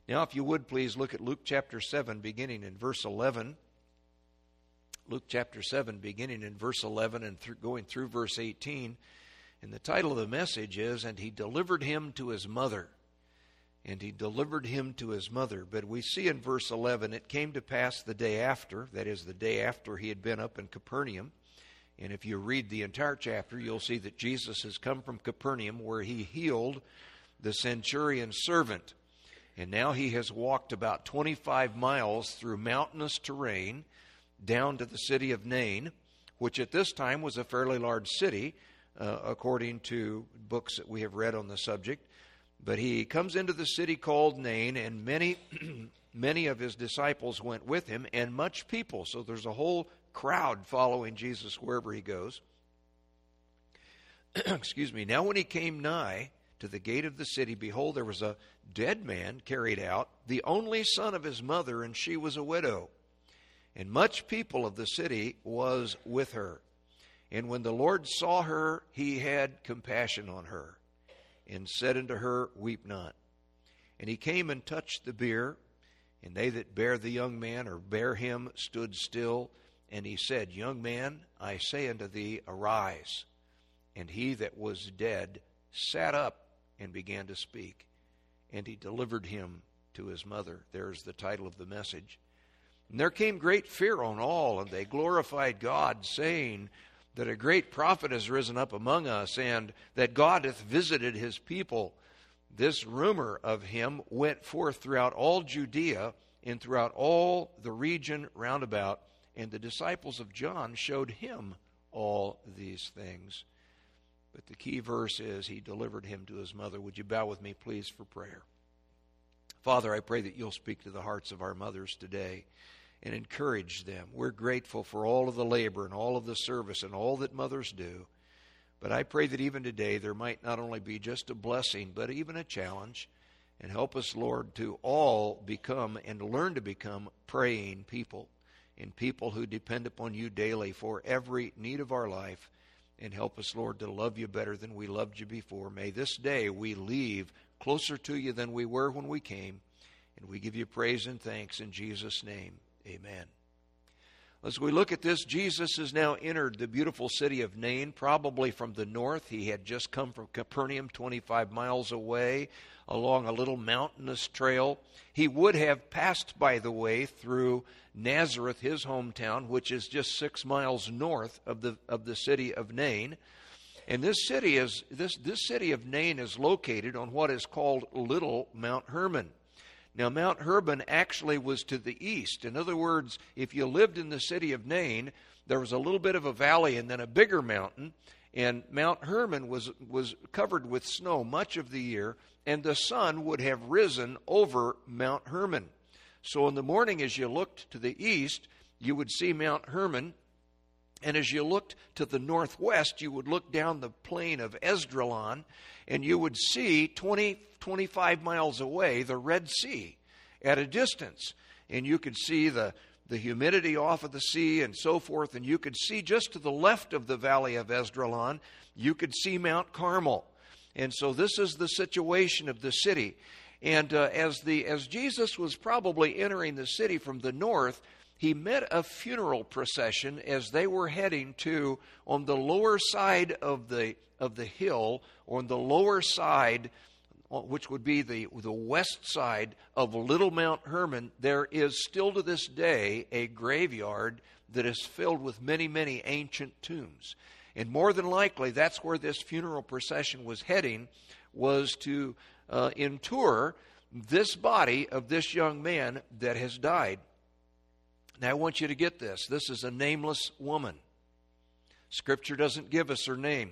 Now, if you would, please look at Luke chapter 7, beginning in verse 11. Luke chapter 7, beginning in verse 11 and going through verse 18. And the title of the message is, "And he delivered him to his mother." And he delivered him to his mother. But we see in verse 11, it came to pass the day after, that is, the day after he had been up in Capernaum. And if you read the entire chapter, you'll see that Jesus has come from Capernaum, where he healed the centurion's servant. And now he has walked about 25 miles through mountainous terrain down to the city of Nain, which at this time was a fairly large city, according to books that we have read on the subject. But he comes into the city called Nain, and many of his disciples went with him, and much people. So there's a whole crowd following Jesus wherever he goes. Excuse me. Now when he came nigh to the gate of the city, behold, there was a dead man carried out, the only son of his mother, and she was a widow. And much people of the city was with her. And when the Lord saw her, he had compassion on her, and said unto her, Weep not. And he came and touched the bier, and they that bare the young man, or bare him, stood still. And he said, Young man, I say unto thee, arise. And he that was dead sat up and began to speak. And he delivered him to his mother. There's the title of the message. And there came great fear on all, and they glorified God, saying that a great prophet has risen up among us, and that God hath visited his people. This rumor of him went forth throughout all Judea and throughout all the region round about, and the disciples of John showed him all these things. But the key verse is, he delivered him to his mother. Would you bow with me, please, for prayer? Father, I pray that you'll speak to the hearts of our mothers today and encourage them. We're grateful for all of the labor and all of the service and all that mothers do. But I pray that even today there might not only be just a blessing, but even a challenge. And help us, Lord, to all become and learn to become praying people, and people who depend upon you daily for every need of our life. And help us, Lord, to love you better than we loved you before. May this day we leave closer to you than we were when we came. And we give you praise and thanks in Jesus' name. Amen. As we look at this, Jesus has now entered the beautiful city of Nain, probably from the north. He had just come from Capernaum, 25 miles away, along a little mountainous trail. He would have passed, by the way, through Nazareth, his hometown, which is just 6 miles north of the city of Nain. And this city of Nain is located on what is called Little Mount Hermon. Now, Mount Hermon actually was to the east. In other words, if you lived in the city of Nain, there was a little bit of a valley and then a bigger mountain. And Mount Hermon was covered with snow much of the year, and the sun would have risen over Mount Hermon. So in the morning, as you looked to the east, you would see Mount Hermon. And as you looked to the northwest, you would look down the plain of Esdraelon, and you would see 25 miles away the Red Sea at a distance. And you could see the humidity off of the sea and so forth. And you could see just to the left of the valley of Esdraelon, you could see Mount Carmel. And so this is the situation of the city. And as Jesus was probably entering the city from the north, he met a funeral procession as they were heading to, on the lower side of the hill, on the lower side, which would be the west side of Little Mount Hermon. There is still to this day a graveyard that is filled with many, many ancient tombs. And more than likely, that's where this funeral procession was heading, was to inter this body of this young man that has died. Now, I want you to get this. This is a nameless woman. Scripture doesn't give us her name.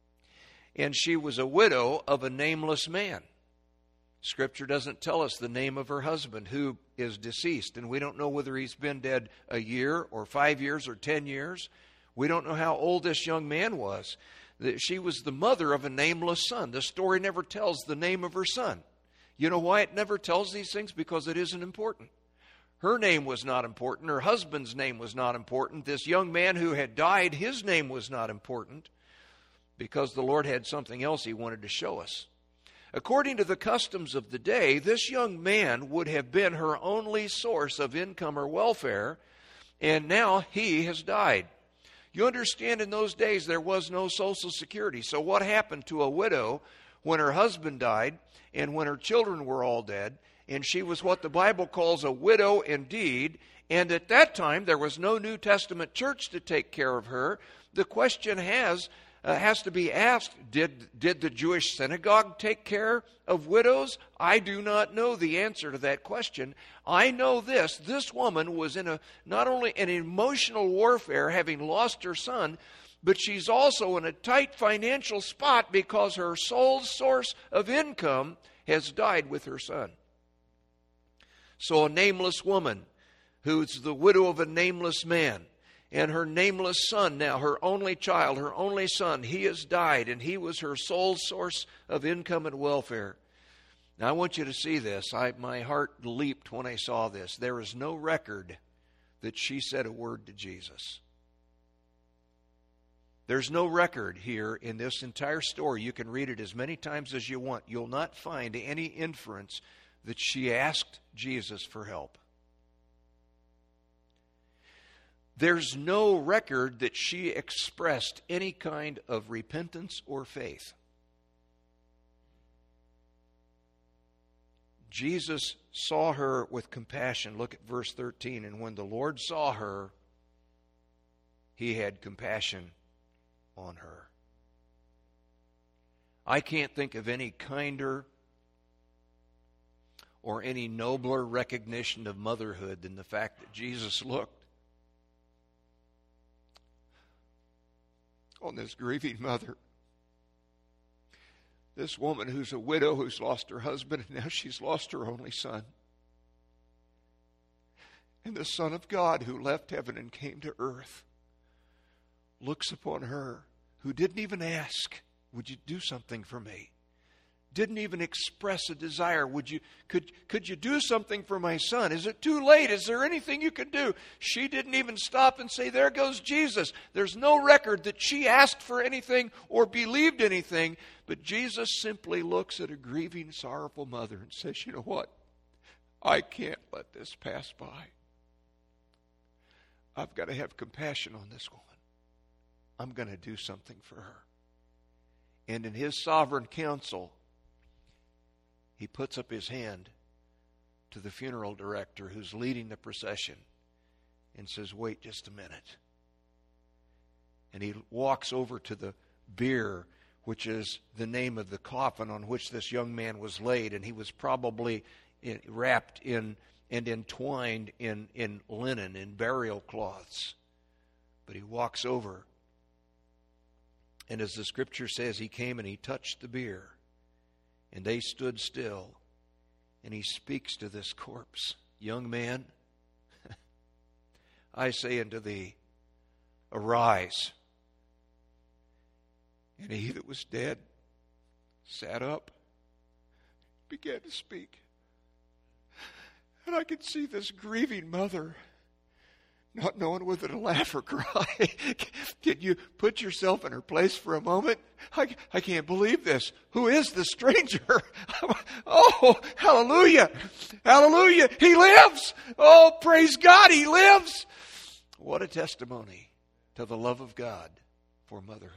And she was a widow of a nameless man. Scripture doesn't tell us the name of her husband, who is deceased. And we don't know whether he's been dead a year or 5 years or 10 years. We don't know how old this young man was. She was the mother of a nameless son. The story never tells the name of her son. You know why it never tells these things? Because it isn't important. Her name was not important. Her husband's name was not important. This young man who had died, his name was not important, because the Lord had something else he wanted to show us. According to the customs of the day, this young man would have been her only source of income or welfare, and now he has died. You understand, in those days there was no Social Security. So what happened to a widow when her husband died and when her children were all dead, and she was what the Bible calls a widow indeed, and at that time there was no New Testament church to take care of her? The question has to be asked, did the Jewish synagogue take care of widows? I do not know the answer to that question. I know this woman was in not only an emotional warfare, having lost her son, but she's also in a tight financial spot because her sole source of income has died with her son. So a nameless woman who's the widow of a nameless man, and her nameless son now, her only child, her only son, he has died, and he was her sole source of income and welfare. Now I want you to see this. My heart leaped when I saw this. There is no record that she said a word to Jesus. There's no record here in this entire story. You can read it as many times as you want. You'll not find any inference that she asked Jesus for help. There's no record that she expressed any kind of repentance or faith. Jesus saw her with compassion. Look at verse 13. And when the Lord saw her, he had compassion on her. I can't think of any kinder or any nobler recognition of motherhood than the fact that Jesus looked on this grieving mother. This woman who's a widow, who's lost her husband, and now she's lost her only son. And the Son of God who left heaven and came to earth looks upon her, who didn't even ask, would you do something for me? Didn't even express a desire. Could you do something for my son? Is it too late? Is there anything you can do? She didn't even stop and say, there goes Jesus. There's no record that she asked for anything or believed anything. But Jesus simply looks at a grieving, sorrowful mother and says, you know what? I can't let this pass by. I've got to have compassion on this woman. I'm going to do something for her. And in his sovereign counsel, he puts up his hand to the funeral director who's leading the procession and says, wait just a minute. And he walks over to the bier, which is the name of the coffin on which this young man was laid, and he was probably wrapped in and entwined in linen, in burial cloths. But he walks over, and as the scripture says, he came and he touched the bier. And they stood still, and he speaks to this corpse. Young man, I say unto thee, arise. And he that was dead sat up, began to speak. And I could see this grieving mother, not knowing whether to laugh or cry. Can you put yourself in her place for a moment? I can't believe this. Who is this stranger? Oh, hallelujah. Hallelujah. He lives. Oh, praise God, he lives. What a testimony to the love of God for motherhood.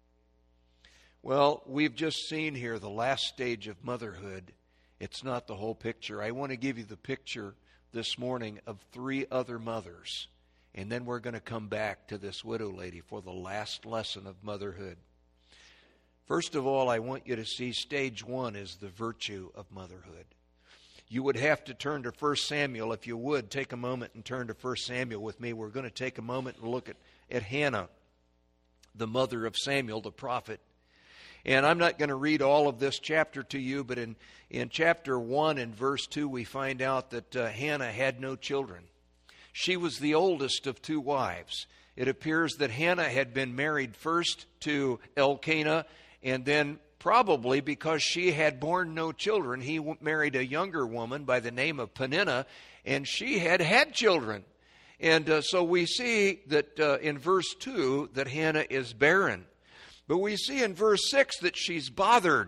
Well, we've just seen here the last stage of motherhood. It's not the whole picture. I want to give you the picture this morning of 3 other mothers. And then we're going to come back to this widow lady for the last lesson of motherhood. First of all, I want you to see stage 1 is the virtue of motherhood. You would have to turn to 1 Samuel. If you would, take a moment and turn to 1 Samuel with me. We're going to take a moment and look at Hannah, the mother of Samuel, the prophet. And I'm not going to read all of this chapter to you, but in chapter 1 and verse 2, we find out that Hannah had no children. She was the oldest of 2 wives. It appears that Hannah had been married first to Elkanah, and then probably because she had borne no children, he married a younger woman by the name of Peninnah, and she had children. And so we see that in verse 2 that Hannah is barren. But we see in verse 6 that she's bothered.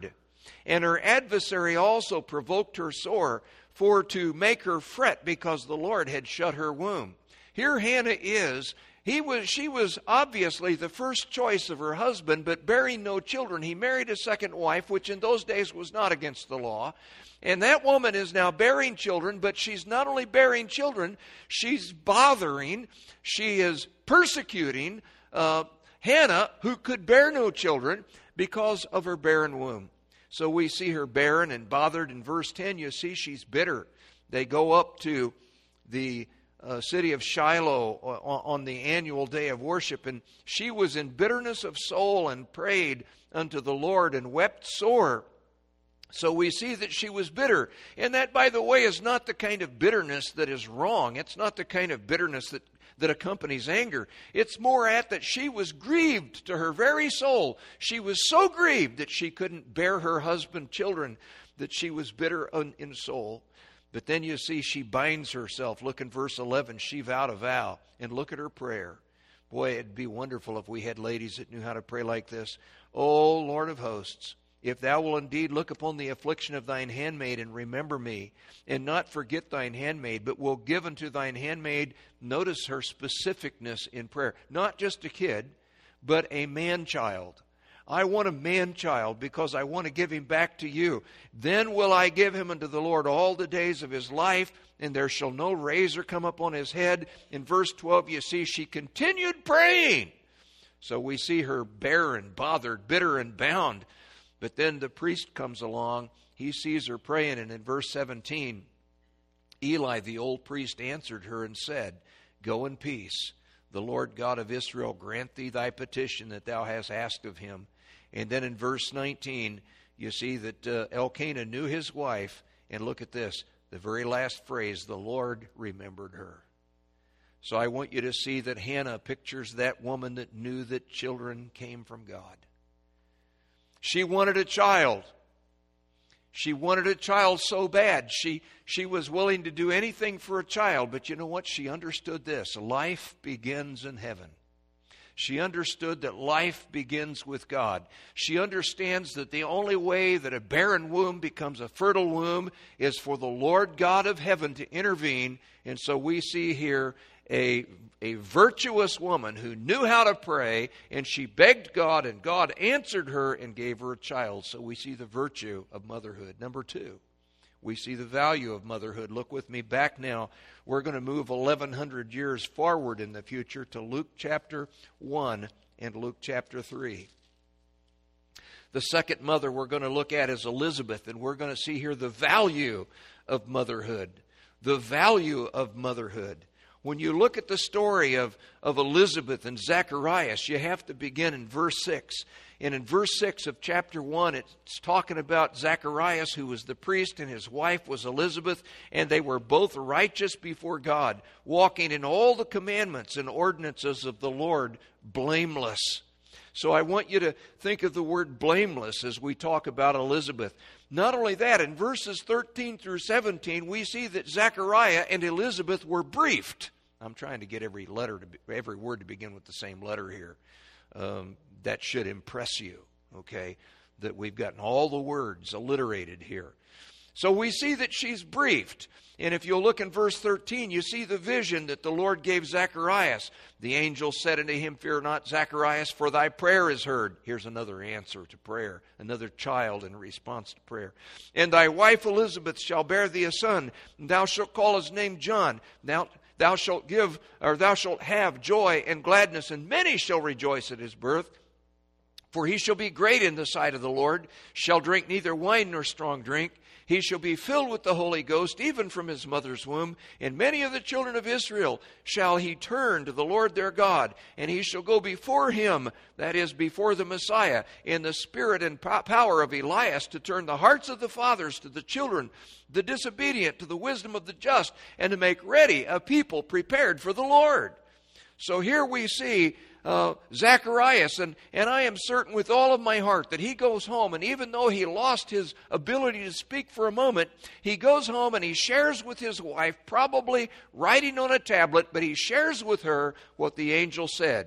And her adversary also provoked her sore, for to make her fret, because the Lord had shut her womb. Here Hannah is. She was obviously the first choice of her husband, but bearing no children. He married a second wife, which in those days was not against the law. And that woman is now bearing children, but she's not only bearing children, she's bothering, she is persecuting Hannah, who could bear no children because of her barren womb. So we see her barren and bothered. In verse 10, you see she's bitter. They go up to the city of Shiloh on the annual day of worship, and she was in bitterness of soul and prayed unto the Lord and wept sore. So we see that she was bitter. And that, by the way, is not the kind of bitterness that is wrong. It's not the kind of bitterness that accompanies anger. It's more that she was grieved to her very soul. She was so grieved that she couldn't bear her husband children, that she was bitter in soul. But then you see she binds herself. Look in verse 11. She vowed a vow. And look at her prayer. Boy, it'd be wonderful if we had ladies that knew how to pray like this. O Lord of hosts, if thou will indeed look upon the affliction of thine handmaid and remember me, and not forget thine handmaid, but will give unto thine handmaid, notice her specificness in prayer, not just a kid, but a man-child. I want a man-child because I want to give him back to you. Then will I give him unto the Lord all the days of his life, and there shall no razor come upon his head. In verse 12, you see she continued praying. So we see her barren, bothered, bitter, and bound. But then the priest comes along. He sees her praying, and in verse 17, Eli, the old priest, answered her and said, Go in peace. The Lord God of Israel grant thee thy petition that thou hast asked of him. And then in verse 19, you see that Elkanah knew his wife. And look at this, the very last phrase, the Lord remembered her. So I want you to see that Hannah pictures that woman that knew that children came from God. She wanted a child. She wanted a child so bad. She was willing to do anything for a child. But you know what? She understood this. Life begins in heaven. She understood that life begins with God. She understands that the only way that a barren womb becomes a fertile womb is for the Lord God of heaven to intervene. And so we see here a virtuous woman who knew how to pray, and she begged God, and God answered her and gave her a child. So we see the virtue of motherhood. Number two, we see the value of motherhood. Look with me back now. We're going to move 1,100 years forward in the future to Luke chapter 1 and Luke chapter 3. The second mother we're going to look at is Elizabeth, and we're going to see here the value of motherhood. The value of motherhood. When you look at the story of Elizabeth and Zacharias, you have to begin in verse 6. And in verse 6 of chapter 1, it's talking about Zacharias, who was the priest, and his wife was Elizabeth, and they were both righteous before God, walking in all the commandments and ordinances of the Lord, blameless. So I want you to think of the word blameless as we talk about Elizabeth. Not only that, in verses 13 through 17, we see that Zechariah and Elizabeth were briefed. I'm trying to get every word to begin with the same letter here. That should impress you, okay, that we've gotten all the words alliterated here. So we see that she's briefed. And if you'll look in verse 13, you see the vision that the Lord gave Zacharias. The angel said unto him, Fear not, Zacharias, for thy prayer is heard. Here's another answer to prayer, another child in response to prayer. And thy wife Elizabeth shall bear thee a son, and thou shalt call his name John. Thou shalt have joy and gladness, and many shall rejoice at his birth. For he shall be great in the sight of the Lord, shall drink neither wine nor strong drink. He shall be filled with the Holy Ghost, even from his mother's womb. And many of the children of Israel shall he turn to the Lord their God. And he shall go before him, that is, before the Messiah, in the spirit and power of Elias, to turn the hearts of the fathers to the children, the disobedient to the wisdom of the just, and to make ready a people prepared for the Lord. So here we see Zacharias, and I am certain with all of my heart that he goes home, and even though he lost his ability to speak for a moment, he goes home and he shares with his wife, probably writing on a tablet, but he shares with her what the angel said.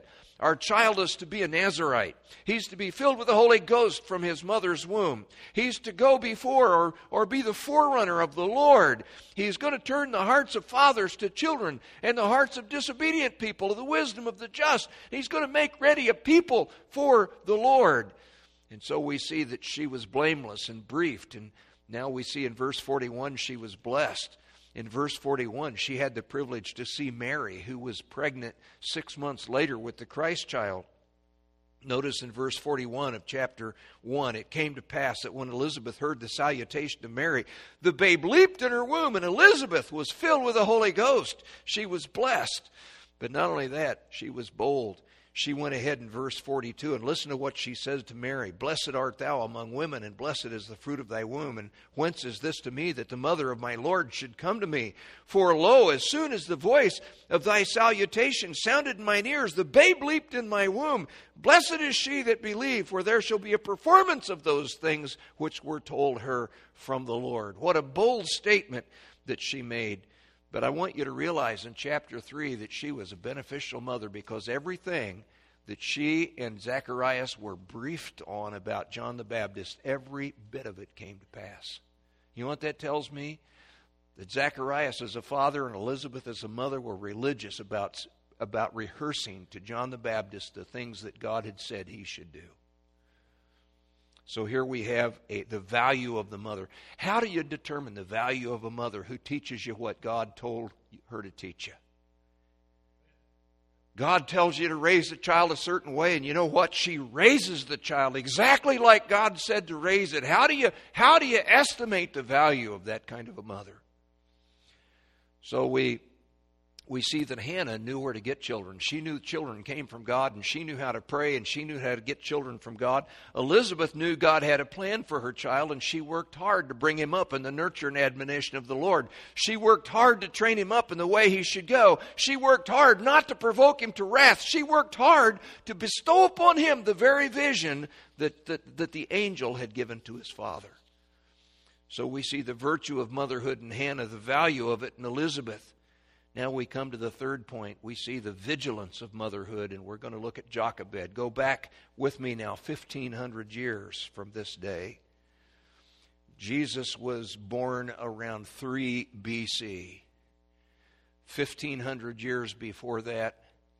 Our child is to be a Nazirite. He's to be filled with the Holy Ghost from his mother's womb. He's to go before or be the forerunner of the Lord. He's going to turn the hearts of fathers to children and the hearts of disobedient people to the wisdom of the just. He's going to make ready a people for the Lord. And so we see that she was blameless and briefed. And now we see in verse 41 she was blessed. In verse 41, she had the privilege to see Mary, who was pregnant 6 months later with the Christ child. Notice in verse 41 of chapter 1, it came to pass that when Elizabeth heard the salutation of Mary, the babe leaped in her womb, and Elizabeth was filled with the Holy Ghost. She was blessed. But not only that, she was bold. She went ahead in verse 42 and listen to what she says to Mary. Blessed art thou among women, and blessed is the fruit of thy womb. And whence is this to me, that the mother of my Lord should come to me? For lo, as soon as the voice of thy salutation sounded in mine ears, the babe leaped in my womb. Blessed is she that believed, for there shall be a performance of those things which were told her from the Lord. What a bold statement that she made. But I want you to realize in chapter 3 that she was a beneficial mother, because everything that she and Zacharias were briefed on about John the Baptist, every bit of it came to pass. You know what that tells me? That Zacharias as a father and Elizabeth as a mother were religious about rehearsing to John the Baptist the things that God had said he should do. So here we have the value of the mother. How do you determine the value of a mother who teaches you what God told her to teach you? God tells you to raise the child a certain way, and you know what? She raises the child exactly like God said to raise it. How do you estimate the value of that kind of a mother? So we see that Hannah knew where to get children. She knew children came from God, and she knew how to pray, and she knew how to get children from God. Elizabeth knew God had a plan for her child, and she worked hard to bring him up in the nurture and admonition of the Lord. She worked hard to train him up in the way he should go. She worked hard not to provoke him to wrath. She worked hard to bestow upon him the very vision that the angel had given to his father. So we see the virtue of motherhood in Hannah, the value of it in Elizabeth. Now we come to the third point. We see the vigilance of motherhood, and we're going to look at Jochebed. Go back with me now 1,500 years from this day. Jesus was born around 3 BC. 1,500 years before that,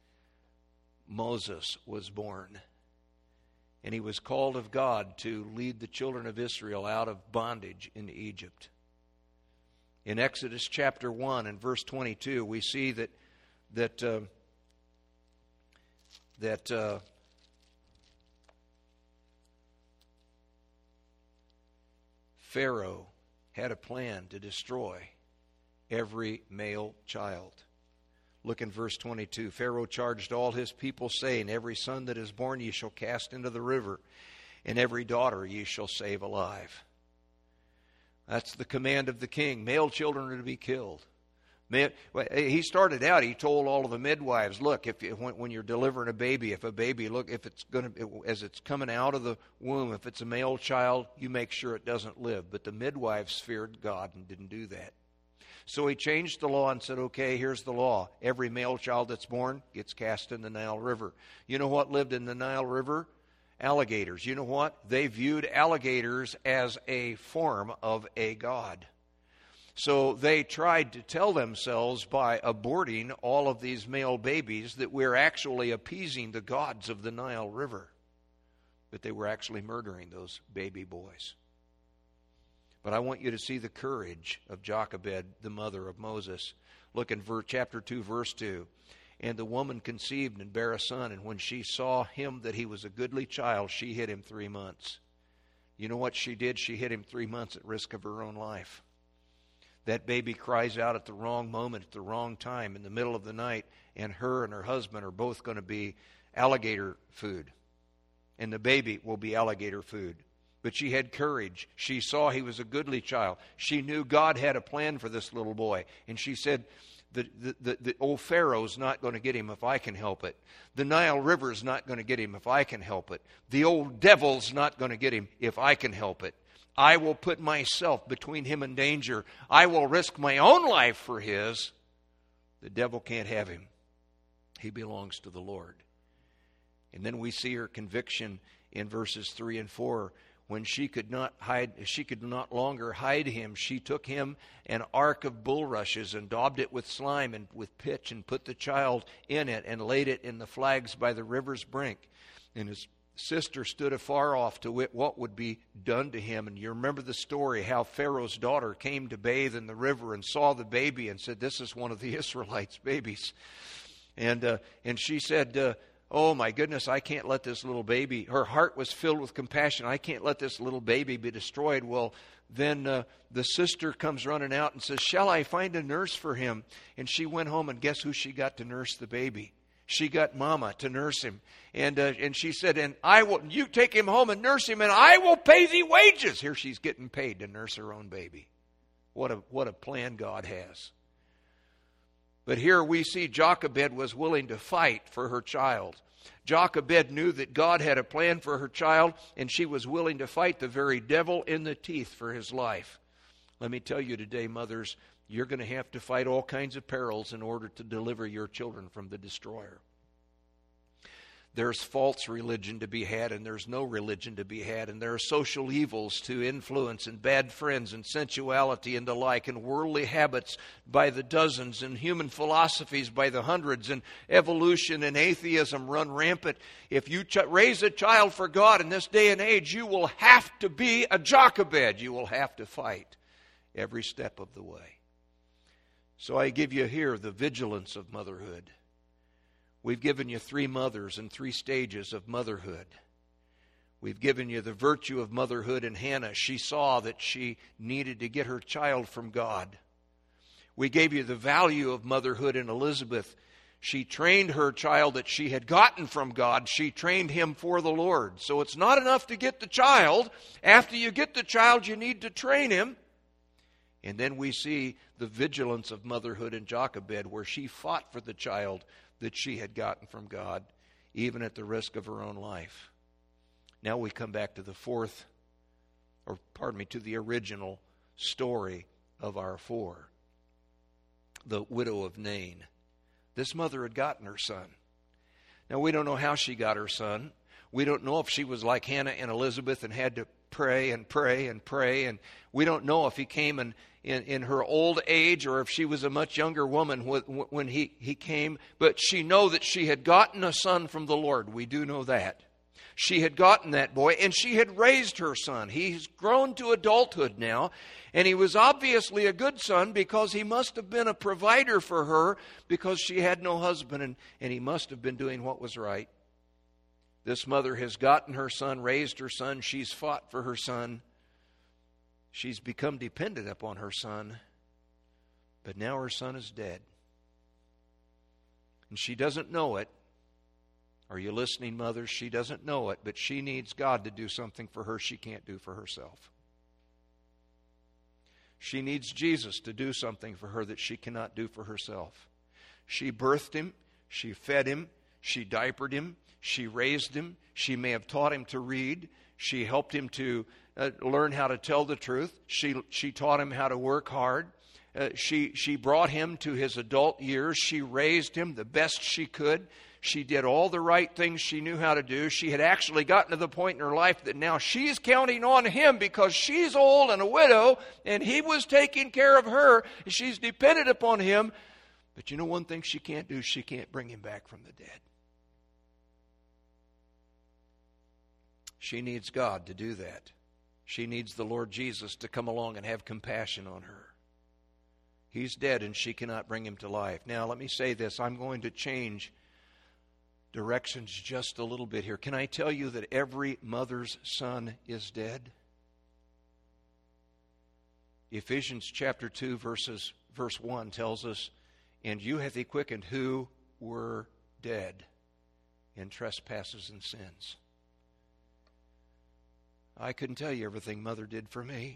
Moses was born. And he was called of God to lead the children of Israel out of bondage in Egypt. In Exodus chapter 1 and verse 22, we see that Pharaoh had a plan to destroy every male child. Look in verse 22. Pharaoh charged all his people, saying, every son that is born ye shall cast into the river, and every daughter ye shall save alive. That's the command of the king. Male children are to be killed. He started out, he told all of the midwives, look, when you're delivering a baby, if it's going to, as it's coming out of the womb, if it's a male child, you make sure it doesn't live. But the midwives feared God and didn't do that. So he changed the law and said, okay, here's the law. Every male child that's born gets cast in the Nile River. You know what lived in the Nile River? Alligators. You know what? They viewed alligators as a form of a god. So they tried to tell themselves by aborting all of these male babies that we're actually appeasing the gods of the Nile River. But they were actually murdering those baby boys. But I want you to see the courage of Jochebed, the mother of Moses. Look in chapter 2, verse 2. And the woman conceived and bare a son, and when she saw him that he was a goodly child, she hid him 3 months. You know what she did? She hid him 3 months at risk of her own life. That baby cries out at the wrong moment, at the wrong time, in the middle of the night, and her husband are both going to be alligator food. And the baby will be alligator food. But she had courage. She saw he was a goodly child. She knew God had a plan for this little boy. And she said, the old Pharaoh's not going to get him if I can help it. The Nile River's not going to get him if I can help it. The old devil's not going to get him if I can help it. I will put myself between him and danger. I will risk my own life for his. The devil can't have him. He belongs to the Lord. And then we see her conviction in verses 3 and 4. When she could not longer hide him, she took him an ark of bulrushes and daubed it with slime and with pitch and put the child in it and laid it in the flags by the river's brink. And his sister stood afar off to wit what would be done to him. And you remember the story how Pharaoh's daughter came to bathe in the river and saw the baby and said, "This is one of the Israelites' babies." And she said, "Oh my goodness, I can't let this little baby," her heart was filled with compassion, "I can't let this little baby be destroyed." Well, then the sister comes running out and says, "Shall I find a nurse for him?" And she went home, and guess who she got to nurse the baby? She got Mama to nurse him. And she said, "And you take him home and nurse him, and I will pay thee wages." Here she's getting paid to nurse her own baby. What a plan God has. But here we see Jochebed was willing to fight for her child. Jochebed knew that God had a plan for her child, and she was willing to fight the very devil in the teeth for his life. Let me tell you today, mothers, you're going to have to fight all kinds of perils in order to deliver your children from the destroyer. There's false religion to be had, and there's no religion to be had. And there are social evils to influence, and bad friends, and sensuality, and the like, and worldly habits by the dozens, and human philosophies by the hundreds, and evolution and atheism run rampant. If you raise a child for God in this day and age, you will have to be a Jochebed. You will have to fight every step of the way. So I give you here the vigilance of motherhood. We've given you 3 mothers and 3 stages of motherhood. We've given you the virtue of motherhood in Hannah. She saw that she needed to get her child from God. We gave you the value of motherhood in Elizabeth. She trained her child that she had gotten from God. She trained him for the Lord. So it's not enough to get the child. After you get the child, you need to train him. And then we see the vigilance of motherhood in Jochebed, where she fought for the child that she had gotten from God, even at the risk of her own life. Now we come back to to the original story of our 4. The widow of Nain. This mother had gotten her son. Now we don't know how she got her son. We don't know if she was like Hannah and Elizabeth and had to pray and pray and pray. And we don't know if he came in her old age or if she was a much younger woman when he came. But she knew that she had gotten a son from the Lord. We do know that. She had gotten that boy, and she had raised her son. He's grown to adulthood now, and he was obviously a good son because he must have been a provider for her because she had no husband, and he must have been doing what was right. This mother has gotten her son, raised her son. She's fought for her son. She's become dependent upon her son. But now her son is dead. And she doesn't know it. Are you listening, mothers? She doesn't know it, but she needs God to do something for her she can't do for herself. She needs Jesus to do something for her that she cannot do for herself. She birthed him. She fed him. She diapered him. She raised him. She may have taught him to read. She helped him to learn how to tell the truth. She taught him how to work hard. She brought him to his adult years. She raised him the best she could. She did all the right things she knew how to do. She had actually gotten to the point in her life that now she's counting on him because she's old and a widow, and he was taking care of her. She's dependent upon him. But you know one thing she can't do? She can't bring him back from the dead. She needs God to do that. She needs the Lord Jesus to come along and have compassion on her. He's dead and she cannot bring him to life. Now, let me say this. I'm going to change directions just a little bit here. Can I tell you that every mother's son is dead? Ephesians chapter 2 verse 1 tells us, "And you hath he quickened who were dead in trespasses and sins." I couldn't tell you everything Mother did for me.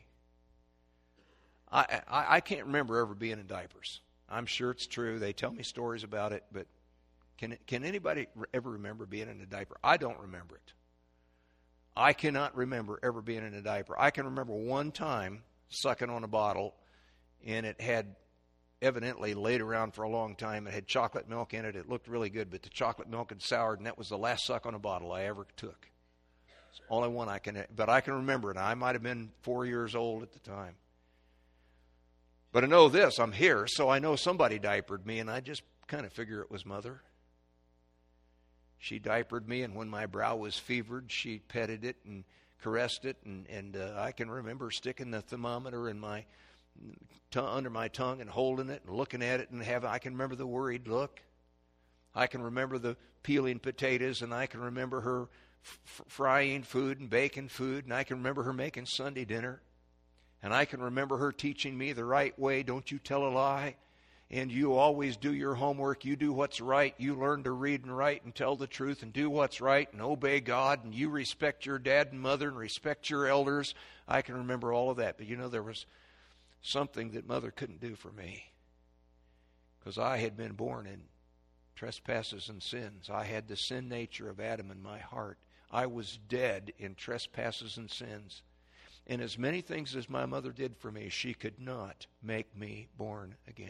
I can't remember ever being in diapers. I'm sure it's true. They tell me stories about it, but can anybody ever remember being in a diaper? I don't remember it. I cannot remember ever being in a diaper. I can remember one time sucking on a bottle, and it had evidently laid around for a long time. It had chocolate milk in it. It looked really good, but the chocolate milk had soured, and that was the last suck on a bottle I ever took. It's the only one I can remember it. I might have been 4 years old at the time. But I know this, I'm here, so I know somebody diapered me, and I just kind of figure it was Mother. She diapered me, and when my brow was fevered, she petted it and caressed it, and I can remember sticking the thermometer in my under my tongue and holding it and looking at it, and I can remember the worried look. I can remember the peeling potatoes, and I can remember her frying food and baking food, and I can remember her making Sunday dinner, and I can remember her teaching me the right way. Don't you tell a lie, and you always do your homework. You do what's right. You learn to read and write and tell the truth and do what's right and obey God, and you respect your dad and mother and respect your elders. I can remember all of that. But there was something that Mother couldn't do for me, because I had been born in trespasses and sins. I had the sin nature of Adam in my heart. I was dead in trespasses and sins. And as many things as my mother did for me, she could not make me born again.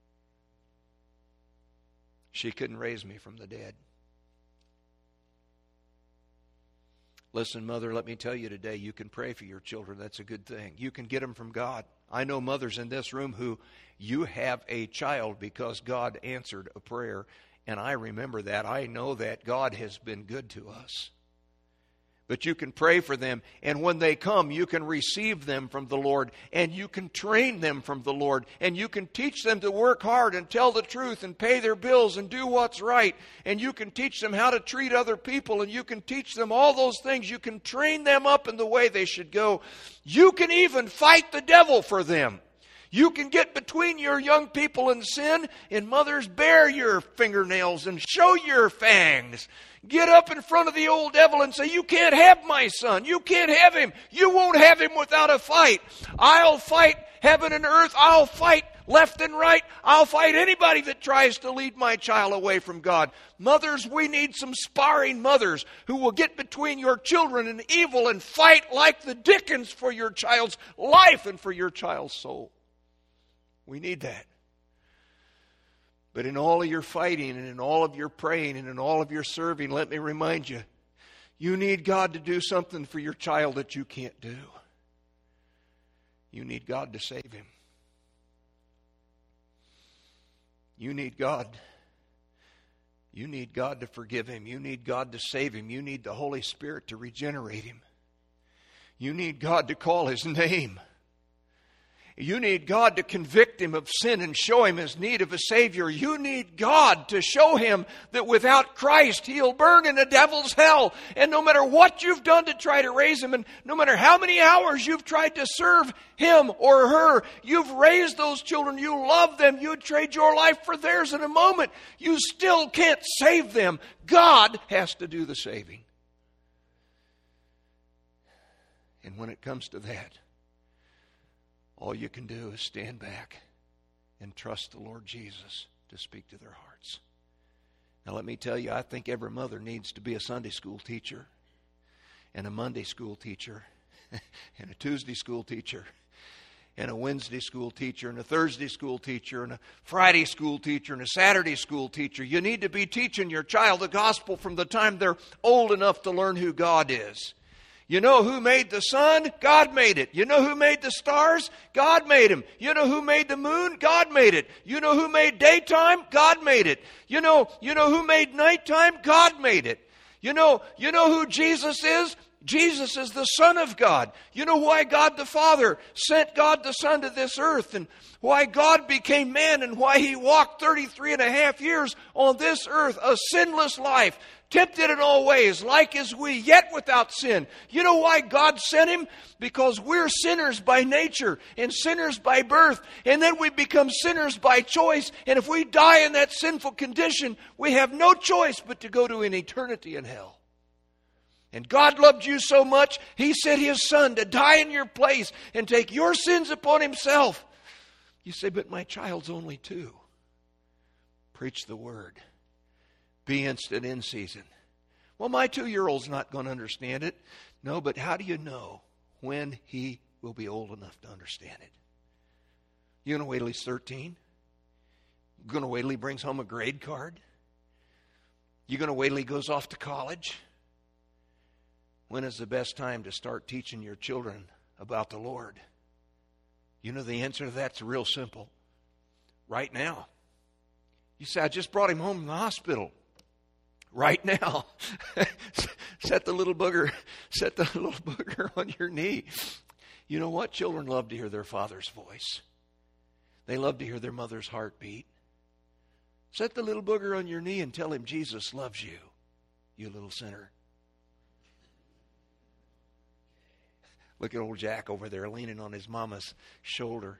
She couldn't raise me from the dead. Listen, Mother, let me tell you today, you can pray for your children. That's a good thing. You can get them from God. I know mothers in this room who you have a child because God answered a prayer, and I remember that. I know that God has been good to us. But you can pray for them, and when they come, you can receive them from the Lord, and you can train them from the Lord, and you can teach them to work hard and tell the truth and pay their bills and do what's right, and you can teach them how to treat other people, and you can teach them all those things. You can train them up in the way they should go. You can even fight the devil for them. You can get between your young people and sin, and mothers, bare your fingernails and show your fangs. Get up in front of the old devil and say, you can't have my son. You can't have him. You won't have him without a fight. I'll fight heaven and earth. I'll fight left and right. I'll fight anybody that tries to lead my child away from God. Mothers, we need some sparring mothers who will get between your children and evil and fight like the dickens for your child's life and for your child's soul. We need that. But in all of your fighting and in all of your praying and in all of your serving, let me remind you, you need God to do something for your child that you can't do. You need God to save him. You need God. You need God to forgive him. You need God to save him. You need the Holy Spirit to regenerate him. You need God to call his name. You need God to convict him of sin and show him his need of a Savior. You need God to show him that without Christ, he'll burn in a devil's hell. And no matter what you've done to try to raise him, and no matter how many hours you've tried to serve him or her, you've raised those children, you love them, you'd trade your life for theirs in a moment, you still can't save them. God has to do the saving. And when it comes to that, all you can do is stand back and trust the Lord Jesus to speak to their hearts. Now let me tell you, I think every mother needs to be a Sunday school teacher and a Monday school teacher and a Tuesday school teacher and a Wednesday school teacher and a Thursday school teacher and a Friday school teacher and a Saturday school teacher. You need to be teaching your child the gospel from the time they're old enough to learn who God is. You know who made the sun? God made it. You know who made the stars? God made them. You know who made the moon? God made it. You know who made daytime? God made it. You know who made nighttime? God made it. You know who Jesus is? Jesus is the Son of God. You know why God the Father sent God the Son to this earth, and why God became man, and why he walked 33 and a half years on this earth, a sinless life, tempted in all ways, like as we, yet without sin. You know why God sent him? Because we're sinners by nature and sinners by birth, and then we become sinners by choice. And if we die in that sinful condition, we have no choice but to go to an eternity in hell. And God loved you so much, he sent his Son to die in your place and take your sins upon himself. You say, but my child's only 2. Preach the word. Be instant in season. Well, my 2-year-old's not going to understand it. No, but how do you know when he will be old enough to understand it? You going to wait till he's 13? You going to wait till he brings home a grade card? You going to wait till he goes off to college? When is the best time to start teaching your children about the Lord? You know the answer to that's real simple. Right now. You say, I just brought him home from the hospital. Right now. Set the little booger on your knee. You know what? Children love to hear their father's voice. They love to hear their mother's heartbeat. Set the little booger on your knee and tell him Jesus loves you, you little sinner. Look at old Jack over there leaning on his mama's shoulder.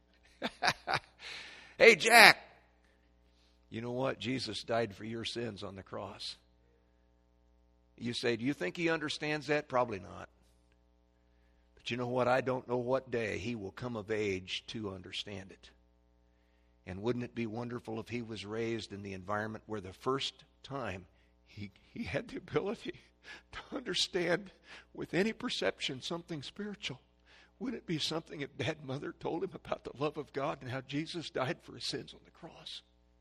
Hey, Jack. You know what? Jesus died for your sins on the cross. You say, do you think he understands that? Probably not. But you know what? I don't know what day he will come of age to understand it. And wouldn't it be wonderful if he was raised in the environment where the first time he had the ability to understand with any perception something spiritual? Wouldn't it be something if Dad and Mother told him about the love of God and how Jesus died for his sins on the cross?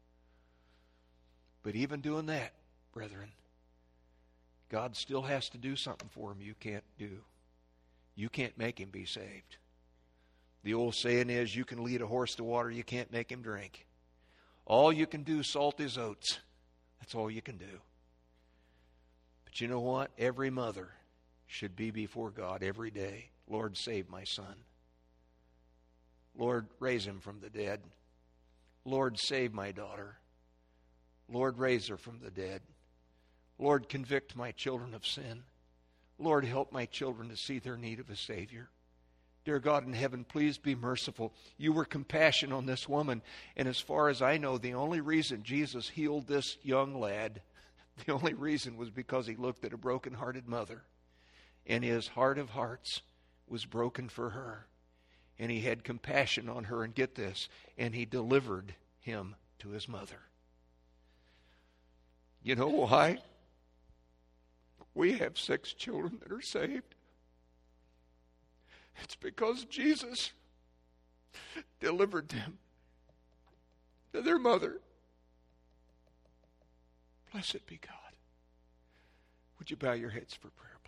But even doing that, brethren, God still has to do something for him you can't do. You can't make him be saved. The old saying is, you can lead a horse to water, you can't make him drink. All you can do is salt his oats. That's all you can do. But you know what? Every mother should be before God every day. Lord, save my son. Lord, raise him from the dead. Lord, save my daughter. Lord, raise her from the dead. Lord, convict my children of sin. Lord, help my children to see their need of a Savior. Dear God in heaven, please be merciful. You were compassionate on this woman. And as far as I know, the only reason Jesus healed this young lad, the only reason was because he looked at a broken-hearted mother. And his heart of hearts was broken for her. And he had compassion on her. And get this, and he delivered him to his mother. You know why? We have 6 children that are saved. It's because Jesus delivered them to their mother. Blessed be God. Would you bow your heads for prayer,